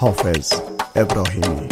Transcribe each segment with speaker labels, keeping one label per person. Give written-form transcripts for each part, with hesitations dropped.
Speaker 1: Hafız İbrahimi.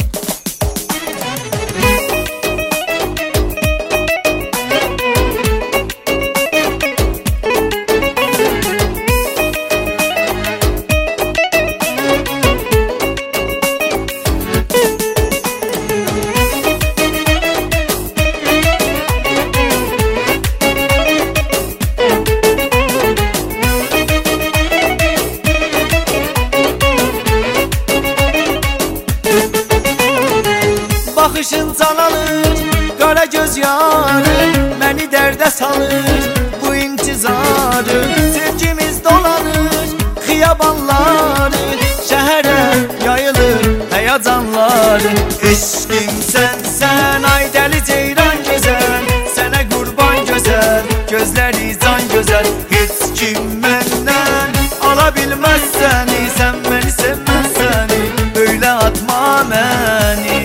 Speaker 2: Bakışın can alır, qara göz yarı məni dərdə salır, bu intizarı. Sevgimiz dolanır, xiyabanları, şəhərə yayılır həyacanları. Eşqim sən, ay dəli ceyran gözəl, sənə qurban gözəl, gözləri can gözəl. Heç kim məndən ala bilməz səni, sən məni sevməz səni, böyle atma məni.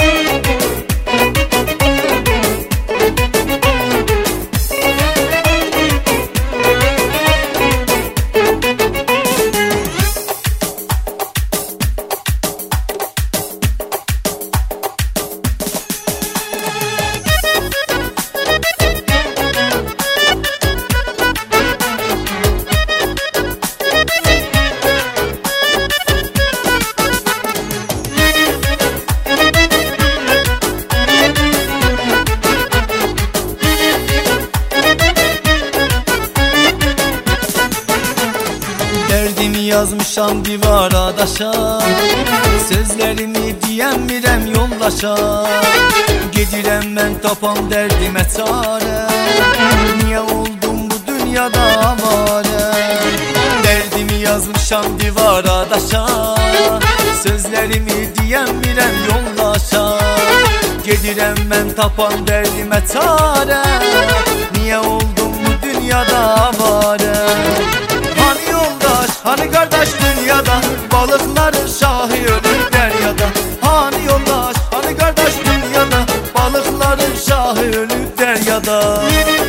Speaker 2: Derdimi yazmışam divara daşa, sözlerimi diyəmirəm yoldaşa. Gedirəm mən tapam dərdimə çarə, niyə oldum bu dünyada avarə? Derdimi yazmışam divara daşa, sözlerimi diyəmirəm yoldaşa. Gedirəm mən tapam dərdimə çarə, niyə oldum bu dünyada avarə? Hani yoldaş, hani kardeş dünyada, balıkların şahı ölür deryada. Hani yoldaş, hani kardeş dünyada, balıkların şahı ölür deryada.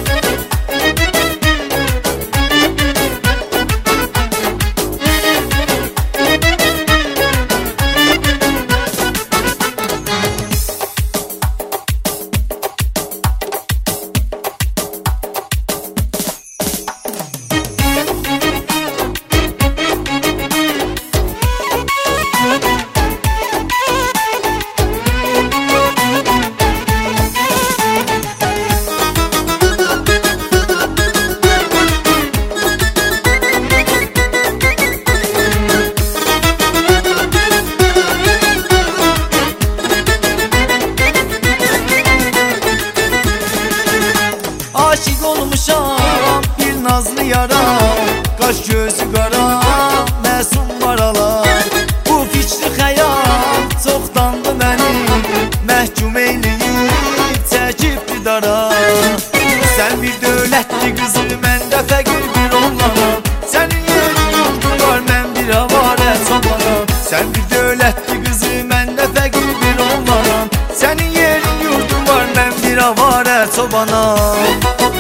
Speaker 2: Aşık olmuşam bir nazlı yara, kaş gözü qara, məsum maralar. Bu fikri xəyal çoxdandı məni, məhkum eyləyib çəkibdi dara. Sən bir dövlətli qızı, mən də fəqir bir oğlanam. Sənin yerin yurdun var, mən bir avarə çobanam. Sən bir dövlətli qızı, mən də fəqir bir oğlanam. Sənin yerin yurdun var, mən bir avarə çobanam.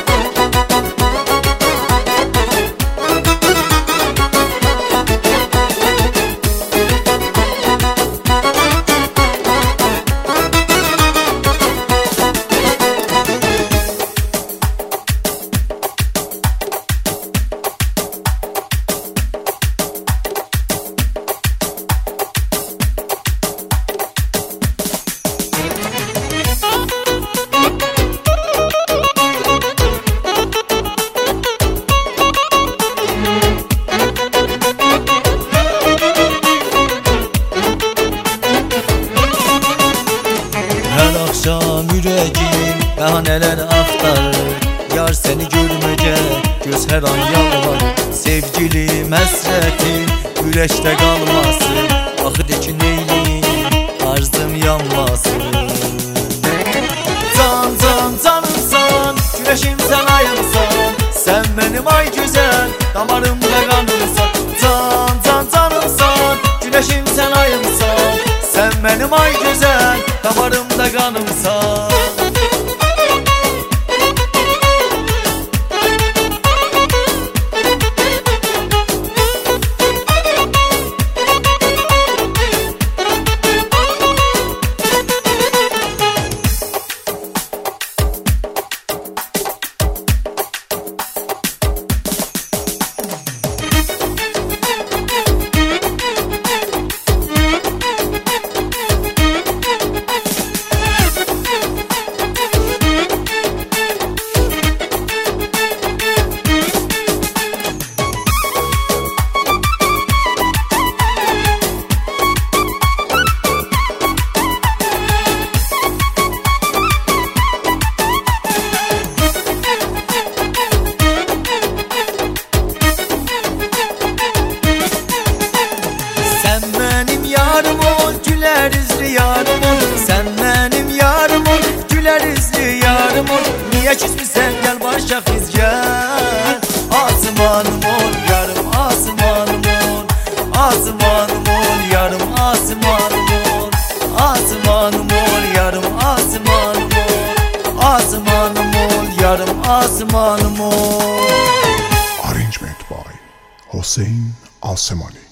Speaker 2: Her akşam yüreğim bəhanələr axtarır, yar səni görməyəcək göz hər an yalvarır. Sevgilim həsrətim ürəkdə qalmasın, axı de ki neyliyim arzum yanmasın. Can can canımsan, güneşim sən ayımsan, sən mənim ay gözəl damarımda qanımsan. Can can canımsan, güneşim sən ayımsan, sən mənim ay gözəl damarımda qanımsan. asmanım ol, yarım asmanım ol. Asmanım ol, yarım asmanım ol. Asmanım ol, yarım asmanım ol. Asmanım ol, yarım asmanım ol.
Speaker 1: Arrangement by Hossein Alsemani.